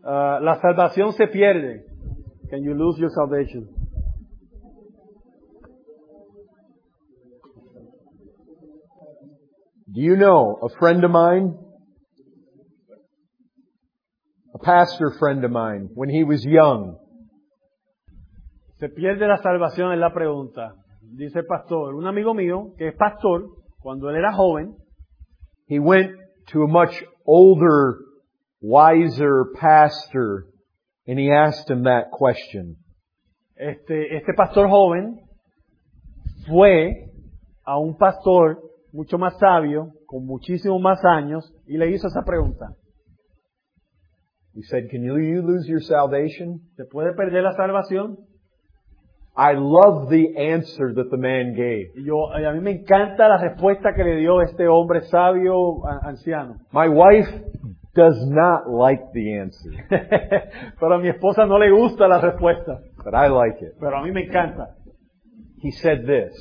La salvación se pierde. Can you lose your salvation? Do you know a friend of mine, a pastor friend of mine, when he was young, Se pierde la salvación es la pregunta. Dice el pastor, un amigo mío que es pastor, cuando él era joven, he went to a much older, wiser pastor and he asked him that question. este pastor joven fue a un pastor mucho más sabio, con muchísimos más años, y le hizo esa pregunta. He said, "Can you lose your salvation?" ¿Se puede perder la salvación? I love the answer that the man gave. Y a mí me encanta la respuesta que le dio este hombre sabio, anciano. My wife does not like the answer, Pero a mi esposa no le gusta la respuesta, but I like it. pero a mí me encanta. He said this,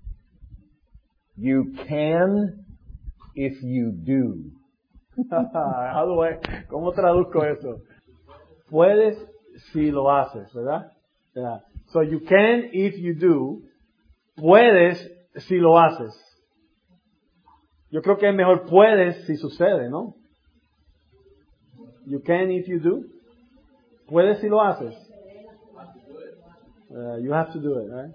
"You can if you do." ¿Cómo traduzco eso? Puedes si lo haces, ¿verdad? Yeah. So you can if you do. Puedes si lo haces. Yo creo que es mejor puedes si sucede, ¿no? You can if you do. Puedes si lo haces. You have to do it, right?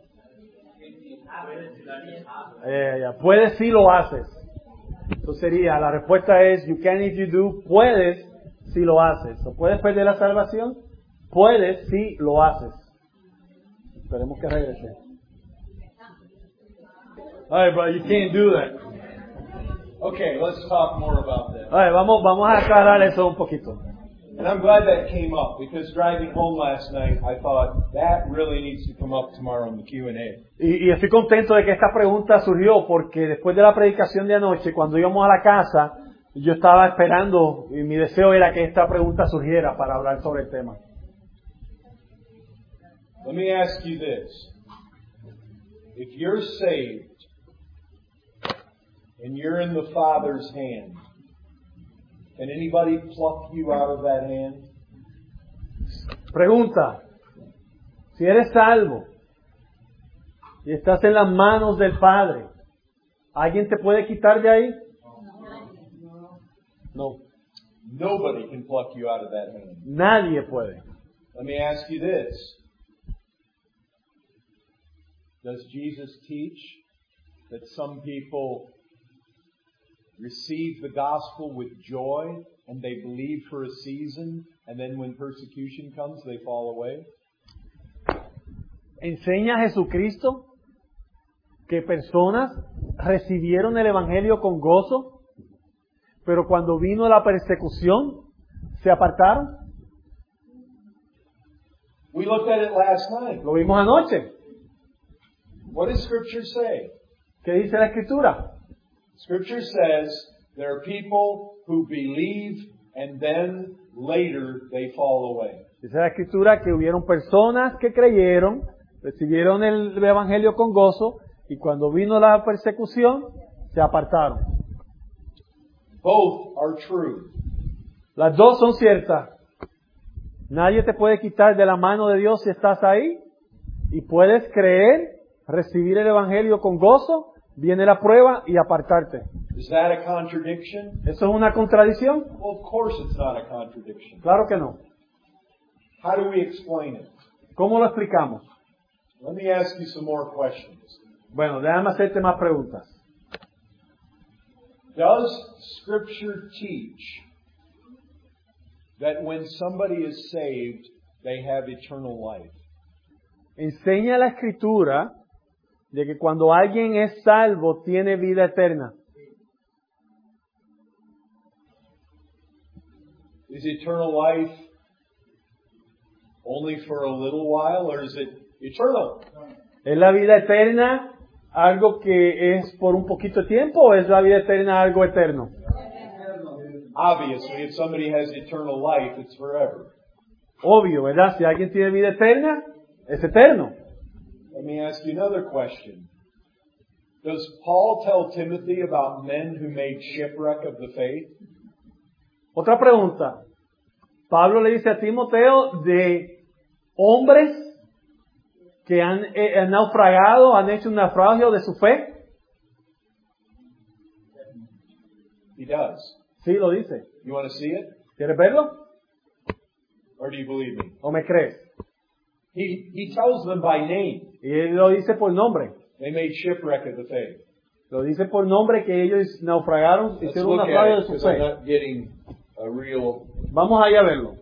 Puedes si lo haces. Entonces sería, la respuesta es, you can if you do, puedes si lo haces. ¿O puedes perder la salvación? Puedes si lo haces. Esperemos que regrese. Alright, but you can't do that. Okay, let's talk more about that. Alright, vamos a aclarar eso un poquito. And I'm glad that came up because driving home last night, I thought that really needs to come up tomorrow in the Q&A. Y estoy contento de que esta pregunta surgió porque después de la predicación de anoche, cuando íbamos a la casa, yo estaba esperando y mi deseo era que esta pregunta surgiera para hablar sobre el tema. Let me ask you this. If you're saved and you're in the Father's hand, can anybody pluck you out of that hand? Pregunta. Si eres salvo y estás en las manos del Padre, ¿alguien te puede quitar de ahí? No. Nobody can pluck you out of that hand. Nadie puede. Let me ask you this. Does Jesus teach that some people receive the gospel with joy and they believe for a season and then when persecution comes they fall away? ¿Enseña Jesucristo que personas recibieron el Evangelio con gozo, pero cuando vino la persecución se apartaron? We looked at it last night. Lo vimos anoche. What does Scripture say? ¿Qué dice la Escritura? Scripture says there are people who believe and then later they fall away. Dice la Escritura que hubieron personas que creyeron, recibieron el Evangelio con gozo y cuando vino la persecución se apartaron. Both are true. Las dos son ciertas. Nadie te puede quitar de la mano de Dios si estás ahí y puedes creer, recibir el Evangelio con gozo, viene la prueba y apartarte. Is that a contradiction? ¿Eso es una contradicción? Well, of course it's not a contradiction. Claro que no. How do we explain it? ¿Cómo lo explicamos? Let me ask you some more questions. Bueno, déjame hacerte más preguntas. Does Scripture teach that when somebody is saved, they have eternal life? Enseña la Escritura de que cuando alguien es salvo tiene vida eterna. Is eternal life only for a little while, or is it eternal? ¿Es la vida eterna algo que es por un poquito de tiempo o es la vida eterna algo eterno? Obviously, if somebody has eternal life, it's forever. Obvio, ¿verdad? Si alguien tiene vida eterna, es eterno. Let me ask you another question. Does Paul tell Timothy about men who made shipwreck of the faith? Otra pregunta. Pablo le dice a Timoteo de hombres que han naufragado, han hecho un naufragio de su fe. He does. Sí, lo dice. You want to see it? ¿Quieres verlo? Or do you believe me? ¿O me crees? He tells them by name. Y él lo dice por nombre. They made shipwreck of the faith. Lo dice por nombre que ellos naufragaron, Let's hicieron un look naufragio at de it su because I'm fe. not getting a real... Vamos allá a verlo.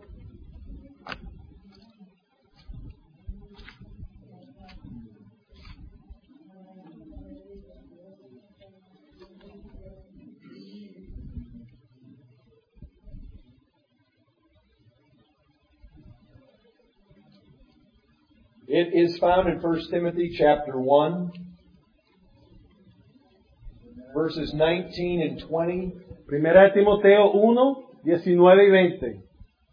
It is found in 1 Timothy chapter 1, verses 19 and 20. Primera de Timoteo 1, 19 y 20.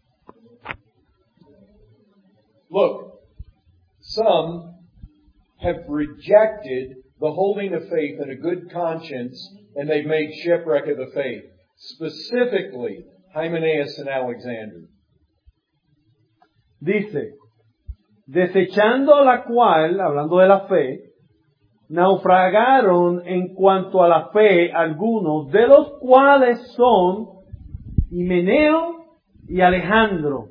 Look, some have rejected the holding of faith and a good conscience, and they've made shipwreck of the faith. Specifically, Hymenaeus and Alexander. Dice, desechando la cual, hablando de la fe, naufragaron en cuanto a la fe algunos, de los cuales son Himeneo y Alejandro.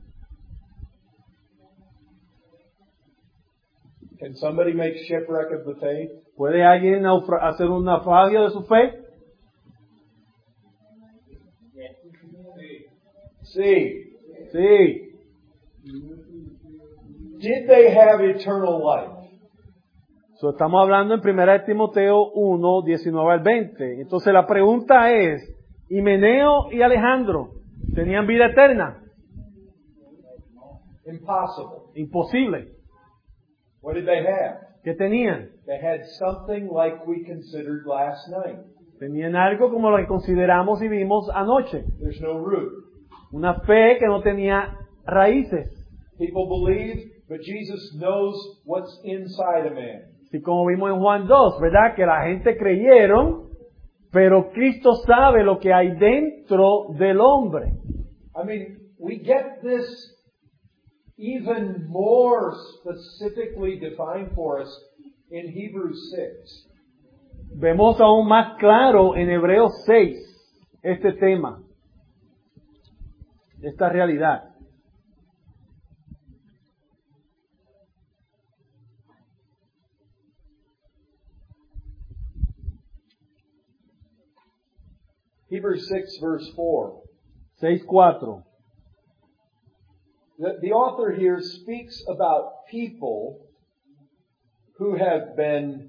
Can somebody make shipwreck of the faith? ¿Puede alguien hacer un naufragio de su fe? See, Sí. did they have eternal life? So, estamos hablando en 1 de Timoteo 1, 19 al 20. Entonces la pregunta es, ¿Himeneo y Alejandro tenían vida eterna? Impossible. Imposible. What did they have? ¿Qué tenían? They had something like we considered last night. Tenían algo como lo que consideramos y vimos anoche. There's no root. Una fe que no tenía raíces. People believe, but Jesus knows what's inside a man. Así como vimos en Juan 2, ¿verdad? Que la gente creyeron, pero Cristo sabe lo que hay dentro del hombre. I mean, we get this even more specifically defined for us in Hebrews 6. Vemos aún más claro en Hebreos 6 este tema, esta realidad. Hebrews 6 verse 4. 6:4. The author here speaks about people who have been,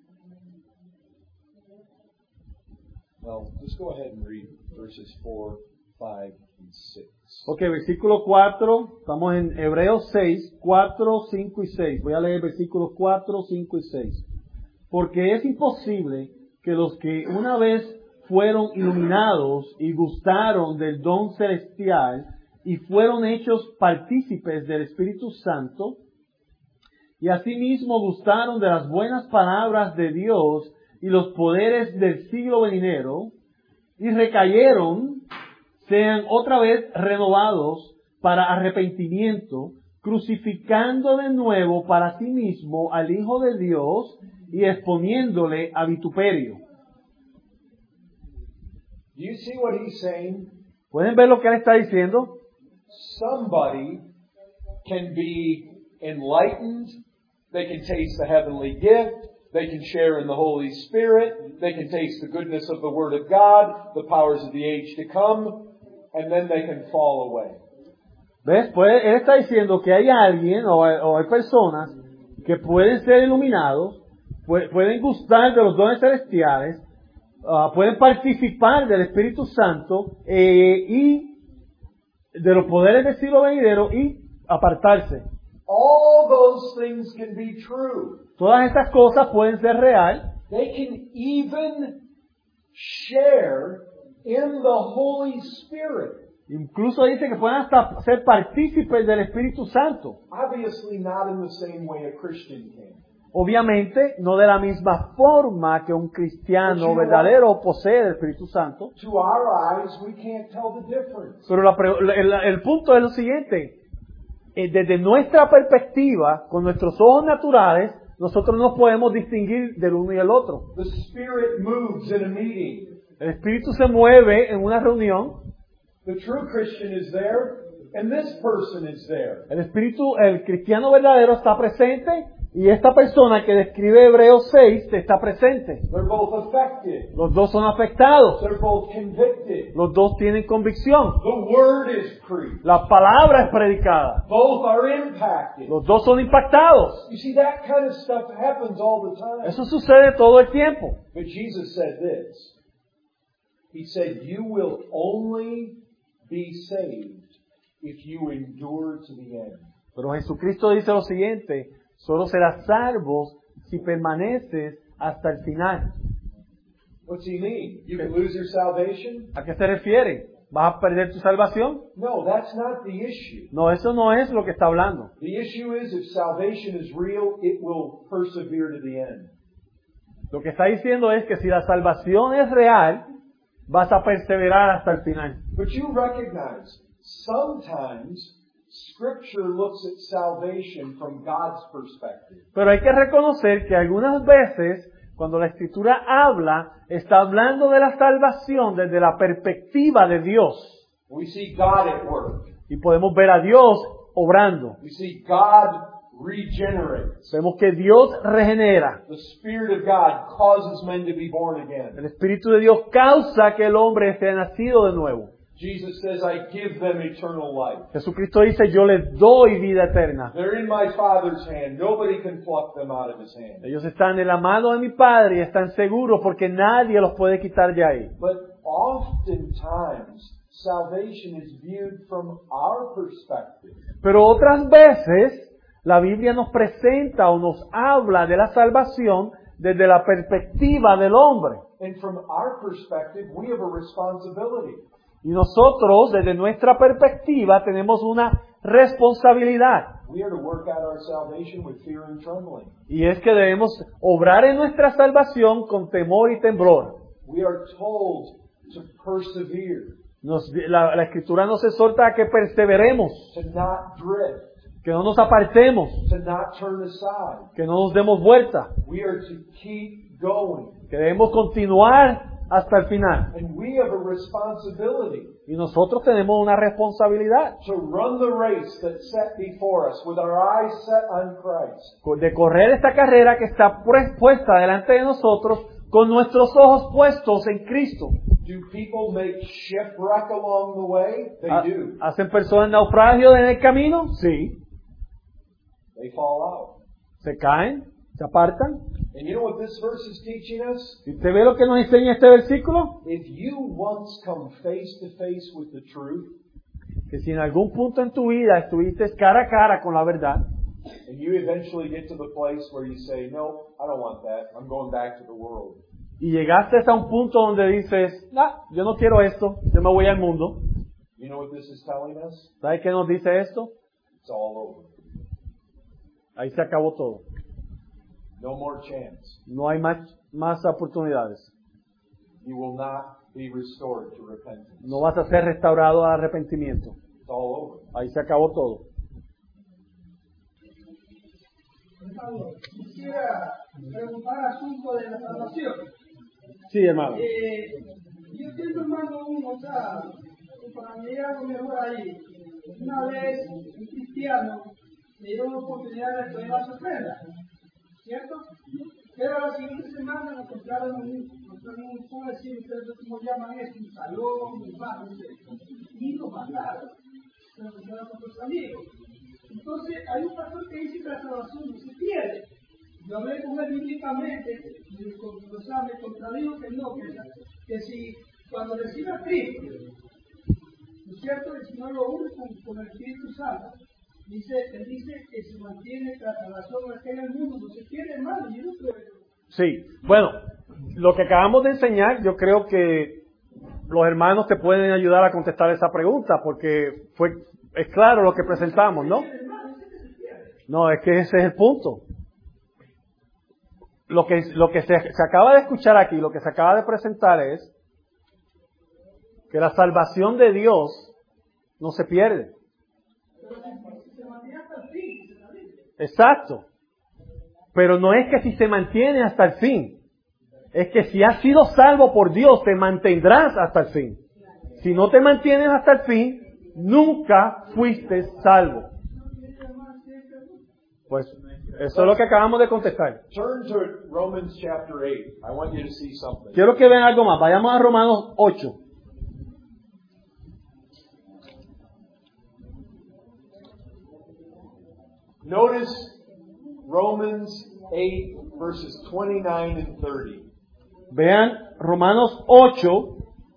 well, just go ahead and read verses 4, 5, and 6. Ok, versículo 4, estamos en Hebreos 6, 4, 5 y 6. Voy a leer versículos 4, 5 y 6. Porque es imposible que los que una vez fueron iluminados y gustaron del don celestial y fueron hechos partícipes del Espíritu Santo, y asimismo gustaron de las buenas palabras de Dios y los poderes del siglo venidero, y recayeron, sean otra vez renovados para arrepentimiento, crucificando de nuevo para sí mismo al Hijo de Dios y exponiéndole a vituperio. Do you see what he's saying? ¿Pueden ver lo que él está diciendo? Somebody can be enlightened, they can taste the heavenly gift, they can share in the Holy Spirit, they can taste the goodness of the Word of God, the powers of the age to come, and then they can fall away. ¿Ves? Pues él está diciendo que hay alguien o hay personas que pueden ser iluminados, pueden gustar de los dones celestiales, pueden participar del Espíritu Santo y de los poderes del siglo venidero y apartarse. All those things can be true. Todas estas cosas pueden ser real. They can even share in the Holy Spirit. Incluso dice que pueden hasta ser partícipes del Espíritu Santo. Obviously not in the same way a Christian can. Obviamente, no de la misma forma que un cristiano verdadero posee el Espíritu Santo. To our eyes, we can't tell the difference. Pero el punto es lo siguiente. Desde nuestra perspectiva, con nuestros ojos naturales, nosotros no podemos distinguir del uno y el otro. The Spirit moves in a meeting. El Espíritu se mueve en una reunión. The true Christian is there, and this person is there. El cristiano verdadero está presente y esta persona que describe Hebreos 6 está presente. They're both affected. Los dos son afectados. They're both convicted. Los dos tienen convicción. The Word is preached. La palabra es predicada. Both are impacted. Los dos son impactados. You see, that kind of stuff happens all the time. Eso sucede todo el tiempo. But Jesus said this. He said, you will only be saved if you endure to the end. Pero Jesucristo dice lo siguiente: solo serás salvos si permaneces hasta el final. What's he mean? You can lose your salvation? ¿A qué se refiere? ¿Vas a perder tu salvación? No, that's not the issue. No, eso no es lo que está hablando. The issue is if salvation is real, it will persevere to the end. Lo que está diciendo es que si la salvación es real, vas a perseverar hasta el final. But you recognize, sometimes Scripture looks at salvation from God's perspective. Pero hay que reconocer que algunas veces, cuando la Escritura habla, está hablando de la salvación desde la perspectiva de Dios. We see God at work. Y podemos ver a Dios obrando. We see God regenerates. Vemos que Dios regenera. The Spirit of God causes men to be born again. El Espíritu de Dios causa que el hombre sea nacido de nuevo. Jesus says, I give them eternal life. Jesucristo dice, yo les doy vida eterna. They're in my Father's hand. Nobody can pluck them out of His hand. Ellos están en la mano de mi Padre y están seguros porque nadie los puede quitar de ahí. But oftentimes, salvation is viewed from our perspective. Pero otras veces, la Biblia nos presenta o nos habla de la salvación desde la perspectiva del hombre. And from our perspective, we have a responsibility. Y nosotros, desde nuestra perspectiva, tenemos una responsabilidad. We are to work out our salvation with fear and trembling. Y es que debemos obrar en nuestra salvación con temor y temblor. We are told to persevere, La Escritura nos exhorta a que perseveremos, to not drift, que no nos apartemos, to not turn aside. que no nos demos vuelta, We are to keep going. que debemos continuar hasta el final. And we have a responsibility Y nosotros tenemos una responsabilidad to run the race that's set before us with our eyes set on Christ. de correr esta carrera que está puesta delante de nosotros con nuestros ojos puestos en Cristo. Do people make shipwreck along the way? They do. ¿Hacen personas naufragio en el camino? Sí. They fall out. ¿Se caen? ¿Se apartan? And you know what this verse is teaching us? ¿Y usted ve lo que nos enseña este versículo? If you once come face to face with the truth, Que si en algún punto en tu vida estuviste cara a cara con la verdad, and you eventually get to the place where you say, no, I don't want that. I'm going back to the world. y llegaste a un punto donde dices, yo no quiero esto, yo me voy al mundo. You know what this is telling us? ¿Sabes qué nos dice esto? It's all over. Ahí se acabó todo. No more chance. No hay más oportunidades. You will not be restored to repentance. No vas a ser restaurado al arrepentimiento. It's all over. Ahí se acabó todo. Quisiera preguntar asunto de la salvación. Sí, hermano. Yo tengo, hermano, para mí algo mejor ahí. Una vez un cristiano me dio la oportunidad de poner la sorpresa, ¿cierto? Pero la siguiente semana nos compraron ¿cómo decir ustedes cómo llaman esto? Un salón, un bar, no sé. Y nos mandaron. Nos mandaron con nuestros amigos. Entonces, hay un pastor que dice que la salvación no se pierde. Yo hablé con él bíblicamente, me contradijo que no, que si cuando recibe a Cristo, ¿no es cierto? Y si no lo une con el Espíritu Santo, él dice que se mantiene la salvación en el mundo, no se pierde, hermano, yo no creo eso. Sí, bueno, lo que acabamos de enseñar, yo creo que los hermanos te pueden ayudar a contestar esa pregunta, porque es claro lo que presentamos, ¿no? No, es que ese es el punto. lo que se acaba de escuchar aquí, lo que se acaba de presentar es que la salvación de Dios no se pierde. Exacto. Pero no es que si se mantiene hasta el fin. Es que si has sido salvo por Dios, te mantendrás hasta el fin. Si no te mantienes hasta el fin, nunca fuiste salvo. Pues eso es lo que acabamos de contestar. Turn to Romans chapter 8. I want you to see something. Quiero que vean algo más. Vayamos a Romanos 8. Notice Romans 8 verses 29 and 30. Vean Romanos 8,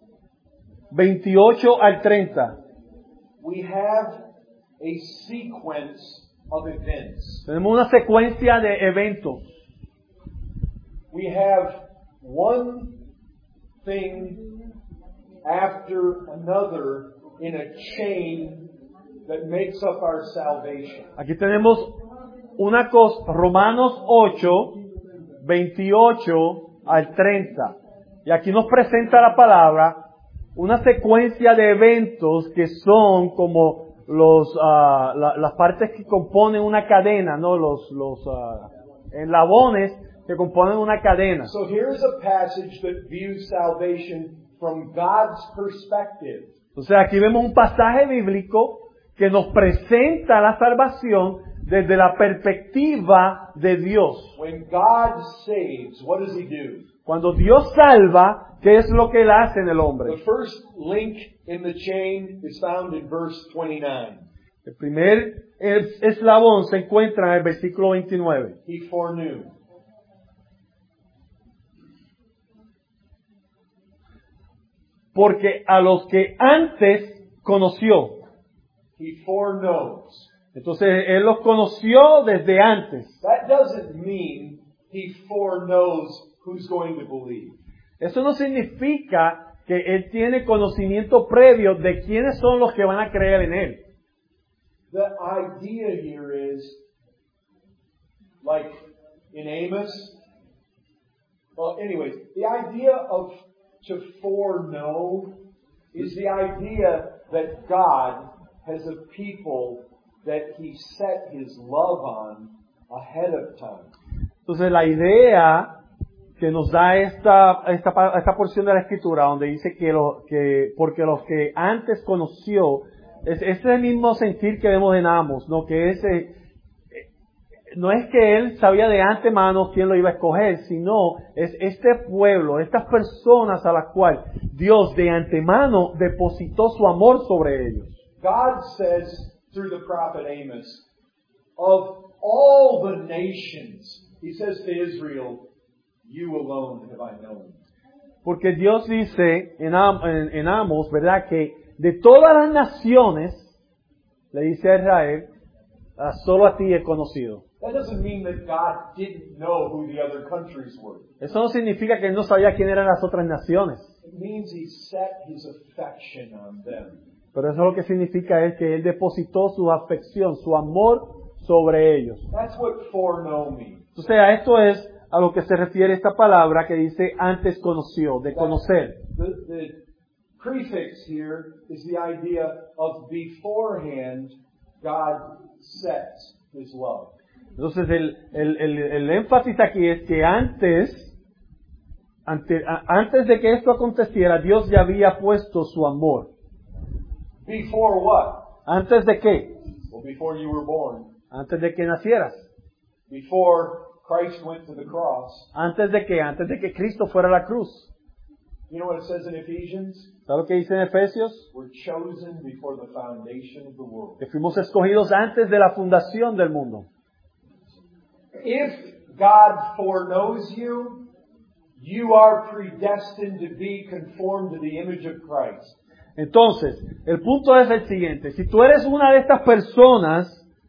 28 al 30. We have a sequence of events. Tenemos una secuencia de eventos. We have one thing after another in a chain that makes up our salvation. Aquí tenemos una cosa, Romanos 8, 28 al 30. Y aquí nos presenta la palabra una secuencia de eventos que son como las partes que componen una cadena, ¿no? Los eslabones que componen una cadena. So here's a passage that views salvation from God's perspective. Entonces aquí vemos un pasaje bíblico que nos presenta la salvación desde la perspectiva de Dios. When God saves, what does He do? Cuando Dios salva, ¿qué es lo que Él hace en el hombre? The first link in the chain is found in verse 29. El primer eslabón se encuentra en el versículo 29. He foreknew. Porque a los que antes conoció. He foreknows. Entonces, Él los conoció desde antes. That doesn't mean He foreknows who's going to believe. Eso no significa que Él tiene conocimiento previo de quiénes son los que van a creer en Él. The idea here is, like in Amos, well, anyways, the idea of to foreknow is the idea that God has a people that He set His love on ahead of time. Entonces la idea que nos da esta porción de la Escritura donde dice que porque los que antes conoció, es el mismo sentir que vemos en Amos, ¿no? Que no es que Él sabía de antemano quién lo iba a escoger, sino es este pueblo, estas personas a las cuales Dios de antemano depositó su amor sobre ellos. God says through the prophet Amos, of all the nations, He says to Israel, you alone have I known. Porque Dios dice en Amos, ¿verdad? Que de todas las naciones, le dice a Israel, solo a ti he conocido. That doesn't mean that God didn't know who the other countries were. Eso no significa que Él no sabía quién eran las otras naciones. It means He set His affection on them. Pero eso lo que significa es que Él depositó su afección, su amor sobre ellos. That's what foreknow means. O sea, esto es a lo que se refiere esta palabra que dice antes conoció, de conocer. The prefix here is the idea of beforehand God sets His love. Entonces el énfasis aquí es que antes de que esto aconteciera, Dios ya había puesto su amor. Before what? ¿Antes de qué? Well, before you were born. Antes de que nacieras. Before Christ went to the cross. ¿Antes de qué? Antes de que Cristo fuera a la cruz. You know what it says in Ephesians? ¿Sabes lo que dice en Efesios? We're chosen before the foundation of the world. Que fuimos escogidos antes de la fundación del mundo. If God foreknows you, you are predestined to be conformed to the image of Christ. Entonces, el punto es el siguiente. Si tú eres una de estas personas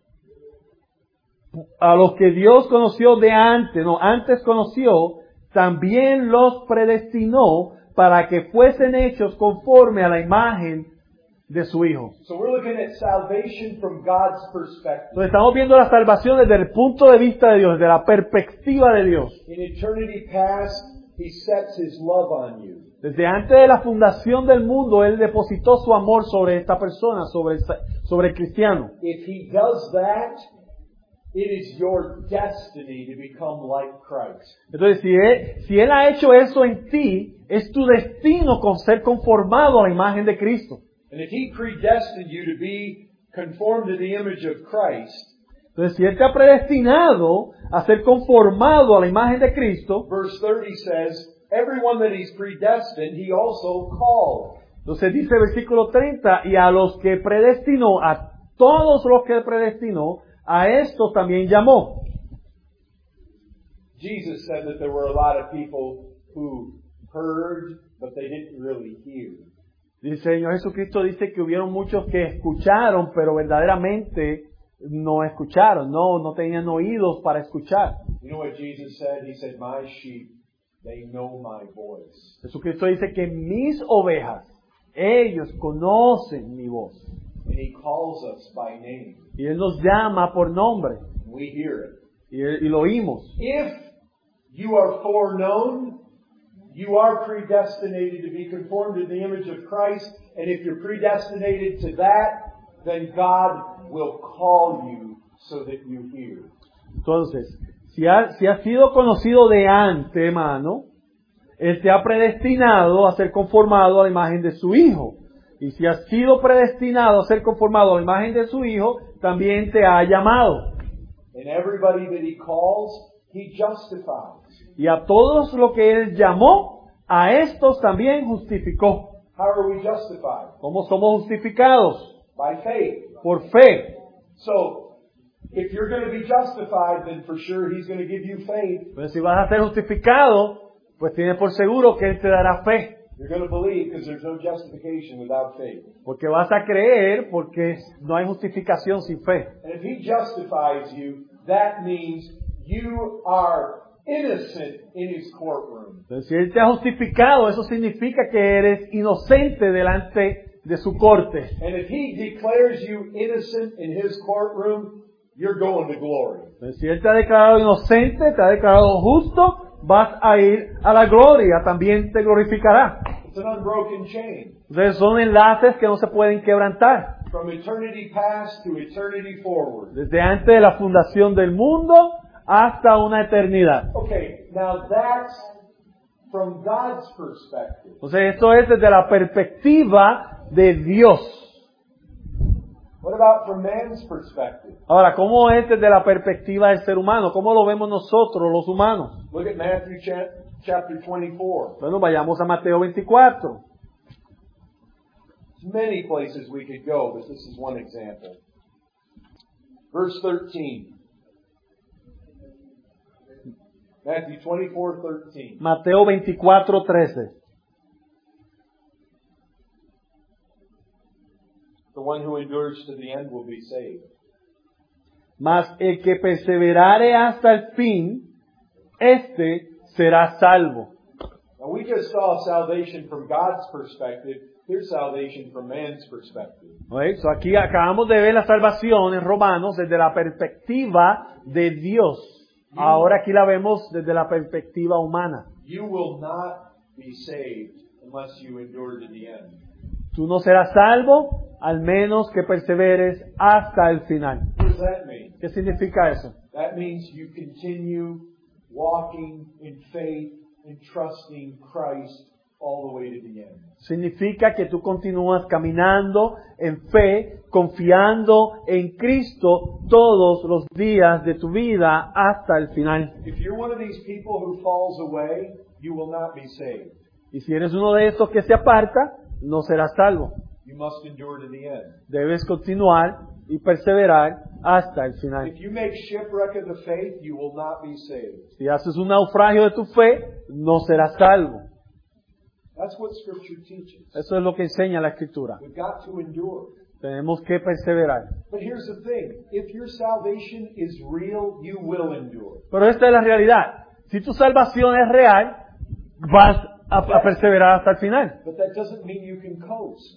a los que Dios conoció antes conoció, también los predestinó para que fuesen hechos conforme a la imagen de su Hijo. So we're looking at salvation from God's perspective. Entonces estamos viendo la salvación desde el punto de vista de Dios, desde la perspectiva de Dios. In eternity past, He sets His love on you. Desde antes de la fundación del mundo, Él depositó su amor sobre esta persona, sobre el cristiano. If He does that, it is your destiny to become like Christ. Entonces, si él ha hecho eso en ti, es tu destino con ser conformado a la imagen de Cristo. And if He predestined you to be conformed to the image of Christ, Entonces, si Él te ha predestinado a ser conformado a la imagen de Cristo, verse 30 says, everyone that He's predestined, He also called. entonces dice el versículo 30, y a los que predestinó, a todos los que predestinó, a estos también llamó. Jesus said that there were a lot of people who heard, but they didn't really hear. Dice el Señor Jesucristo, dice que hubieron muchos que escucharon, pero verdaderamente no escucharon, no tenían oídos para escuchar. You know what Jesus said? He said, my sheep, they know my voice. Jesucristo dice que mis ovejas, ellos conocen mi voz. And He calls us by name. Y Él nos llama por nombre. We hear it. Y lo oímos. If you are foreknown, you are predestinated to be conformed to the image of Christ. And if you're predestinated to that, then God will call you so that you hear. Entonces, si has sido conocido de antemano, Él te ha predestinado a ser conformado a la imagen de su Hijo. Y si has sido predestinado a ser conformado a la imagen de su Hijo, también te ha llamado. And everybody that He calls, He justifies. Y a todos los que Él llamó, a estos también justificó. How are we justified? ¿Cómo somos justificados? By faith. Por fe. So, if you're going to be justified, then for sure He's going to give you faith. Pero si vas a ser justificado, pues tienes por seguro que Él te dará fe. You're going to believe because there's no justification without faith. Porque vas a creer porque no hay justificación sin fe. And if He justifies you, that means you are innocent in His courtroom. Entonces, si Él te ha justificado, eso significa que eres inocente delante de su corte. And if He declares you innocent in His courtroom, you're going to glory. Entonces, si Él te ha declarado inocente, te ha declarado justo, vas a ir a la gloria, también te glorificará. It's an unbroken chain. Entonces son enlaces que no se pueden quebrantar. From eternity past to eternity forward. Desde antes de la fundación del mundo hasta una eternidad. Okay, now that's from God's perspective. Entonces esto es desde la perspectiva de Dios. What about from man's perspective? Ahora, ¿cómo es desde la perspectiva del ser humano? ¿Cómo lo vemos nosotros, los humanos? Look at Matthew chapter 24. Bueno, vayamos a Mateo 24. There's many places we could go, but this is one example. Verse 13. Matthew 24:13. Mateo 24:13. The one who endures to the end will be saved. Mas el que perseverare hasta el fin, este será salvo. Now we just saw salvation from God's perspective. Here's salvation from man's perspective. ¿Oye? So aquí acabamos de ver la salvación en Romanos desde la perspectiva de Dios. Ahora aquí la vemos desde la perspectiva humana. You will not be saved unless you endure to the end. Tú no serás salvo al menos que perseveres hasta el final. What does that mean? ¿Qué significa eso? That means you continue walking in faith and trusting Christ all the way to the end. Significa que tú continúas caminando en fe, confiando en Cristo todos los días de tu vida hasta el final. If you're one of these people who falls away, you will not be saved. Y si eres uno de estos que se aparta, no serás salvo. You must endure to the end. Debes continuar y perseverar hasta el final. If you make shipwreck of the faith, you will not be saved. Si haces un naufragio de tu fe, no serás salvo. That's what Scripture teaches. Eso es lo que enseña la Escritura. We've got to endure. Tenemos que perseverar. But here's the thing. If your salvation is real, you will endure. Pero esta es la realidad. Si tu salvación es real, vas a perseverar hasta el final. But that doesn't mean you can coast.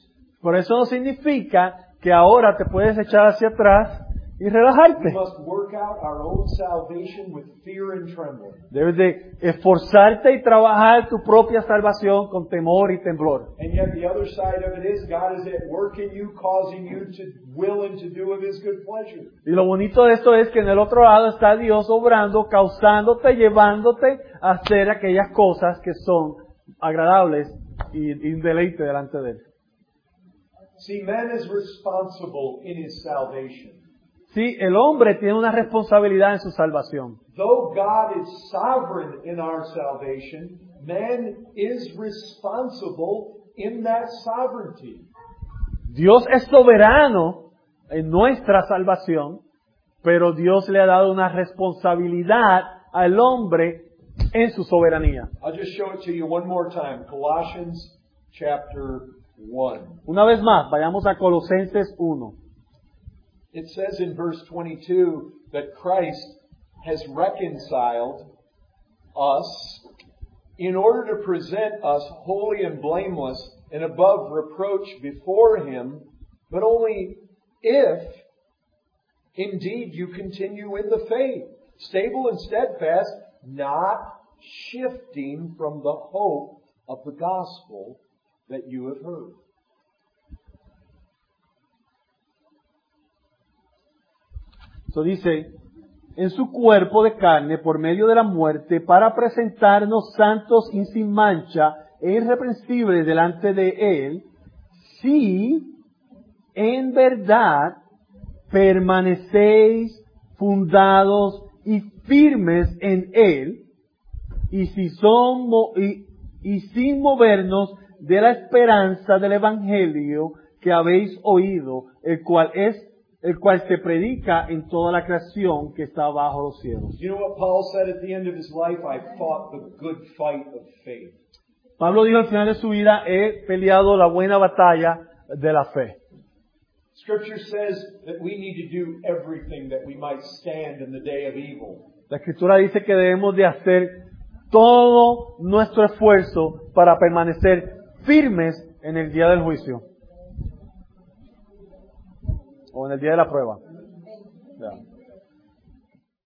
Pero eso no significa que ahora te puedes echar hacia atrás y We relajarte. must work out our own salvation with fear and trembling. Debes de esforzarte y trabajar tu propia salvación con temor y temblor. And yet the other side of it is God is at work in you, causing you to will and to do of His good pleasure. Y lo bonito de esto es que en el otro lado está Dios obrando, causándote, llevándote a hacer aquellas cosas que son agradables y un deleite delante de Él. See, man is responsible in his salvation. Sí, el hombre tiene una responsabilidad en su salvación. Though God is sovereign in our salvation, man is responsible in that sovereignty. Dios es soberano en nuestra salvación, pero Dios le ha dado una responsabilidad al hombre en su soberanía. I'll just show it to you one more time. Colossians chapter 1. Una vez más, vayamos a Colosenses 1. It says in verse 22 that Christ has reconciled us in order to present us holy and blameless and above reproach before Him, but only if indeed you continue in the faith, stable and steadfast, not shifting from the hope of the gospel that you have heard. Eso dice, en su cuerpo de carne por medio de la muerte para presentarnos santos y sin mancha e irreprensibles delante de Él, si en verdad permanecéis fundados y firmes en Él, y si y sin movernos de la esperanza del Evangelio que habéis oído, el cual se predica en toda la creación que está bajo los cielos. You know what Paul said at the end of his life? I fought the good fight of faith. Pablo dijo al final de su vida, he peleado la buena batalla de la fe. Scripture says that we need to do everything that we might stand in the day of evil. La Escritura dice que debemos de hacer todo nuestro esfuerzo para permanecer firmes en el día del juicio o en el día de la prueba.